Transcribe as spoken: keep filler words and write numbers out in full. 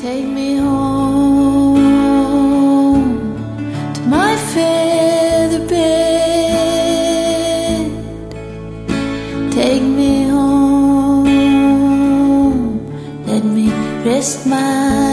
Take me home to my feather bed. Take me home, let me rest my